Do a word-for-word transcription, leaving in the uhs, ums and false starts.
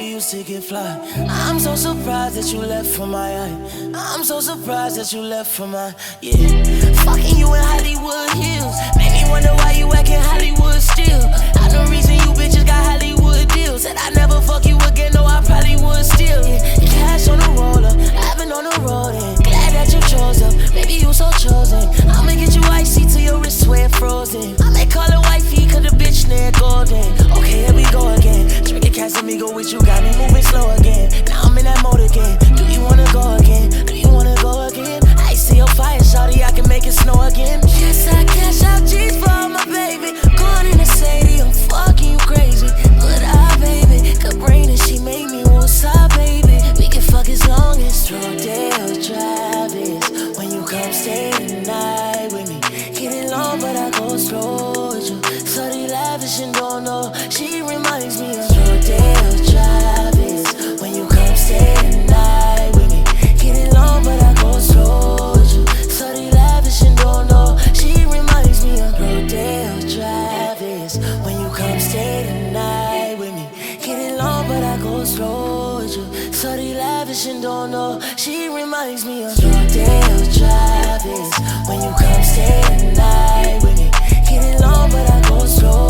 we used to get fly. I'm so surprised that you left for my eye. I'm so surprised that you left for my, yeah. Fucking you in Hollywood Hills. Make me wonder why you acting Hollywood still. I the reason you bitches got Hollywood deals. Said I never fuck you again, no I probably would still, yeah. Cash on the roller, I've been on the road, and glad that you chose up, baby you so chosen. I'ma get you icy till your wrist sweat frozen. I may call her wifey cause the bitch near golden. Okay, here we go again. Drinking Casamigo with you got me moving slow again. Now I'm in that mode again. Do you wanna go again? Do you wanna go again? I see your fire, shawty, I can make it snow again. Yes, I cash out G's for my baby. Going in the city, I'm fucking you crazy. Good eye, baby. Good brain and she make me woosah, baby. We can fuck as long as Rodeo Travis. When you come stay the night with me. Get it long, but I go slow with you. Sorry, lavish and don't know. She reminds me of Rodeo Travis. When you come stay the night with me. Get it long, but I go slow with you. Sorry, lavish and don't know. She reminds me of Rodeo Travis. When you come stay the night with me. Get it long, but I go slow with you. Sorry, lavish and don't know. She reminds me of Rodeo Travis. When you come stay the night with me. Get it long, but I go slow.